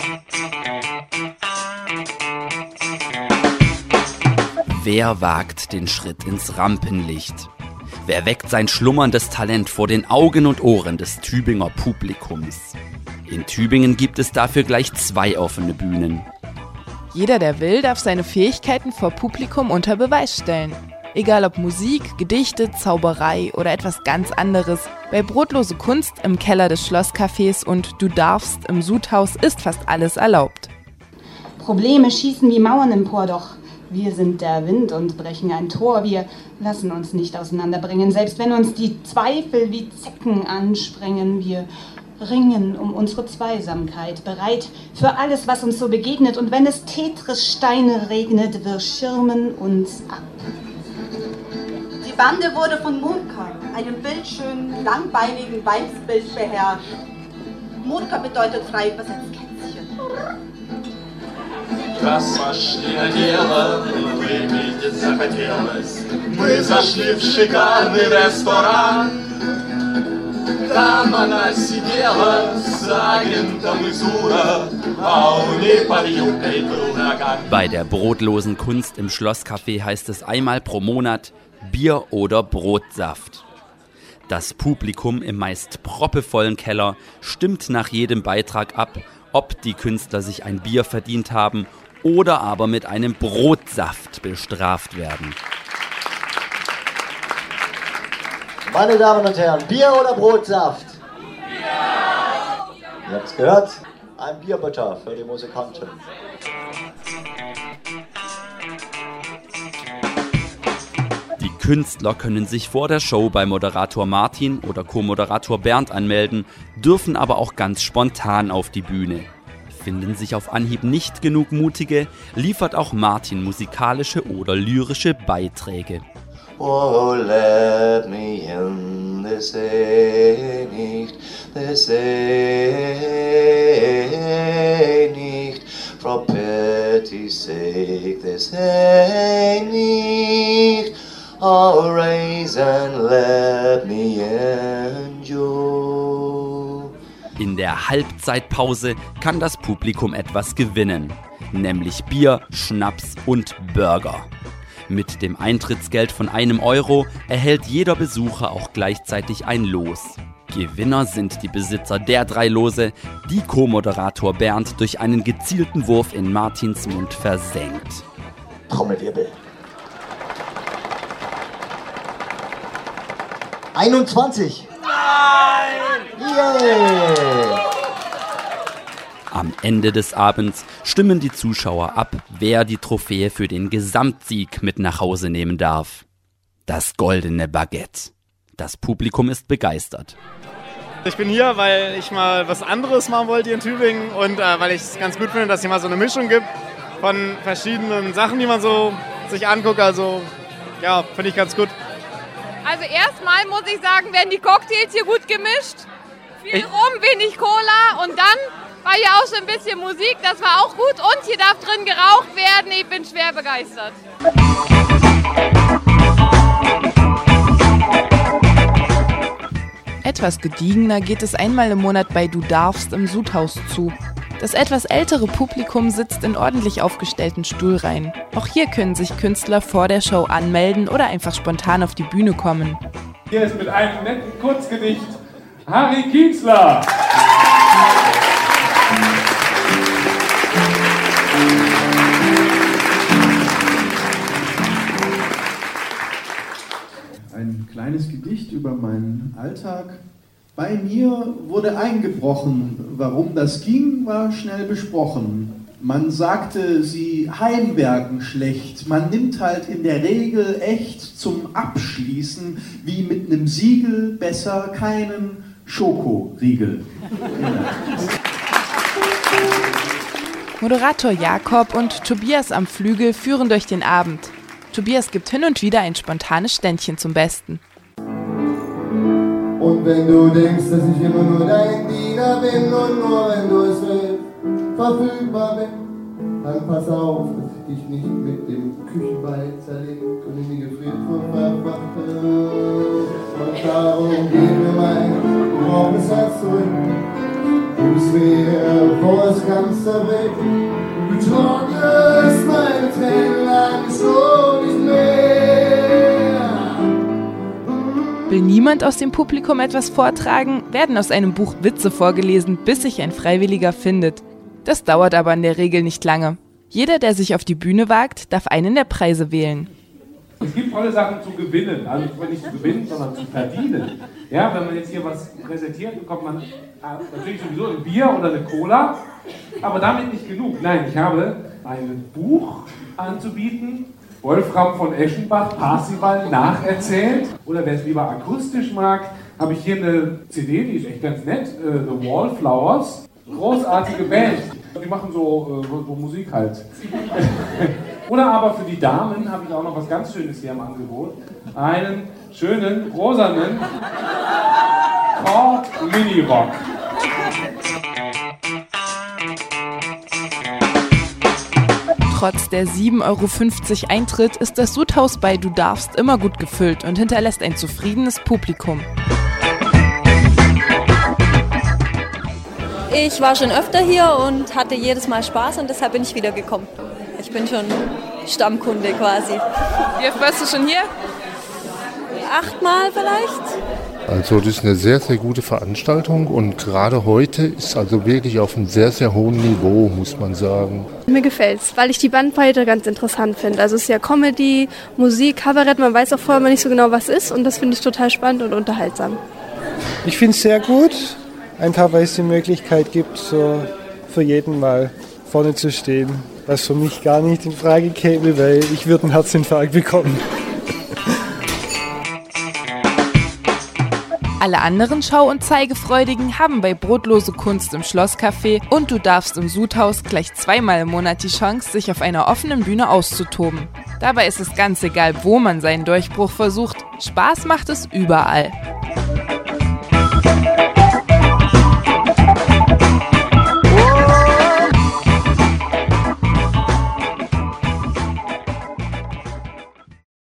Wer wagt den Schritt ins Rampenlicht? Wer weckt sein schlummerndes Talent vor den Augen und Ohren des Tübinger Publikums? In Tübingen gibt es dafür gleich 2 offene Bühnen. Jeder, der will, darf seine Fähigkeiten vor Publikum unter Beweis stellen. Egal ob Musik, Gedichte, Zauberei oder etwas ganz anderes. Bei Brotlose Kunst im Keller des Schlosscafés und Du darfst im Sudhaus ist fast alles erlaubt. Probleme schießen wie Mauern empor, doch wir sind der Wind und brechen ein Tor. Wir lassen uns nicht auseinanderbringen, selbst wenn uns die Zweifel wie Zecken ansprengen. Wir ringen um unsere Zweisamkeit, bereit für alles, was uns so begegnet. Und wenn es Tetris-Steine regnet, wir schirmen uns ab. Die Bande wurde von Murka, einem bildschönen, langbeinigen Weibsbild beherrscht. Murka bedeutet frei übersetzt Kätzchen. Пошли дело, вы видеть захотелось. Мы зашли в шикарный ресторан. Там она сидела с агентом из Ура, а у ней под юбкой был наган. Bei der brotlosen Kunst im Schlosscafé heißt es einmal pro Monat Bier oder Brotsaft. Das Publikum im meist proppevollen Keller stimmt nach jedem Beitrag ab, ob die Künstler sich ein Bier verdient haben oder aber mit einem Brotsaft bestraft werden. Meine Damen und Herren, Bier oder Brotsaft? Bier! Ihr habt's gehört? Ein Bier bitte für die Musikanten. Die Künstler können sich vor der Show bei Moderator Martin oder Co-Moderator Bernd anmelden, dürfen aber auch ganz spontan auf die Bühne. Finden sich auf Anhieb nicht genug Mutige, liefert auch Martin musikalische oder lyrische Beiträge. Oh, let me in, this ain't nicht, for pity's sake, this ain't nicht, oh, raise and let me in you. In der Halbzeitpause kann das Publikum etwas gewinnen, nämlich Bier, Schnaps und Burger. Mit dem Eintrittsgeld von €1 erhält jeder Besucher auch gleichzeitig ein Los. Gewinner sind die Besitzer der 3 Lose, die Co-Moderator Bernd durch einen gezielten Wurf in Martins Mund versenkt. Trommelwirbel. 21. Nein! Yeah! Am Ende des Abends stimmen die Zuschauer ab, wer die Trophäe für den Gesamtsieg mit nach Hause nehmen darf. Das goldene Baguette. Das Publikum ist begeistert. Ich bin hier, weil ich mal was anderes machen wollte hier in Tübingen und weil ich es ganz gut finde, dass es hier mal so eine Mischung gibt von verschiedenen Sachen, die man so sich anguckt. Also ja, finde ich ganz gut. Also erstmal muss ich sagen, werden die Cocktails hier gut gemischt. Viel Rum, wenig Cola und dann war hier auch schon ein bisschen Musik, das war auch gut und hier darf drin geraucht werden, ich bin schwer begeistert. Etwas gediegener geht es einmal im Monat bei Du darfst im Sudhaus zu. Das etwas ältere Publikum sitzt in ordentlich aufgestellten Stuhlreihen. Auch hier können sich Künstler vor der Show anmelden oder einfach spontan auf die Bühne kommen. Hier ist mit einem netten Kurzgedicht Harry Kienzler. Ein kleines Gedicht über meinen Alltag. Bei mir wurde eingebrochen. Warum das ging, war schnell besprochen. Man sagte, sie heimwerken schlecht. Man nimmt halt in der Regel echt zum Abschließen wie mit einem Siegel besser keinen Schokoriegel. Moderator Jakob und Tobias am Flügel führen durch den Abend. Tobias gibt hin und wieder ein spontanes Ständchen zum Besten. Und wenn du denkst, dass ich immer nur dein Diener bin und nur wenn du es willst, verfügbar bin, dann pass auf, dass ich dich nicht mit dem Küchenbeil zerlegt und in die Gefriertruhe verbrachte. Und darum gib mir mein gebrochenes Herz zurück. Du Bundeswehr, Forst ganz der Welt. Du trocknest meine Tränen lang schon nicht mehr. Will niemand aus dem Publikum etwas vortragen, werden aus einem Buch Witze vorgelesen, bis sich ein Freiwilliger findet. Das dauert aber in der Regel nicht lange. Jeder, der sich auf die Bühne wagt, darf einen der Preise wählen. Es gibt tolle Sachen zu gewinnen, also nicht zu gewinnen, sondern zu verdienen. Ja, wenn man jetzt hier was präsentiert, bekommt man natürlich sowieso ein Bier oder eine Cola, aber damit nicht genug. Nein, ich habe ein Buch anzubieten, Wolfram von Eschenbach, Parzival nacherzählt. Oder wer es lieber akustisch mag, habe ich hier eine CD, die ist echt ganz nett, The Wallflowers. Großartige Band. Die machen so Musik halt. Oder aber für die Damen habe ich auch noch was ganz Schönes hier im Angebot. Einen schönen, rosanen Core Mini-Rock. Trotz der 7,50 € Eintritt ist das Sudhaus bei Du darfst immer gut gefüllt und hinterlässt ein zufriedenes Publikum. Ich war schon öfter hier und hatte jedes Mal Spaß und deshalb bin ich wieder gekommen. Ich bin schon Stammkunde quasi. Wie oft warst du schon hier? 8-mal vielleicht. Also das ist eine sehr, sehr gute Veranstaltung und gerade heute ist also wirklich auf einem sehr, sehr hohen Niveau, muss man sagen. Mir gefällt's, weil ich die Bandbreite ganz interessant finde. Also es ist ja Comedy, Musik, Kabarett, man weiß auch vorher mal nicht so genau, was ist und das finde ich total spannend und unterhaltsam. Ich finde es sehr gut, einfach weil es die Möglichkeit gibt, so für jeden mal vorne zu stehen, was für mich gar nicht in Frage käme, weil ich würde einen Herzinfarkt bekommen. Alle anderen Schau- und Zeigefreudigen haben bei Brotlose Kunst im Schlosscafé und Du darfst im Sudhaus gleich 2-mal im Monat die Chance, sich auf einer offenen Bühne auszutoben. Dabei ist es ganz egal, wo man seinen Durchbruch versucht, Spaß macht es überall.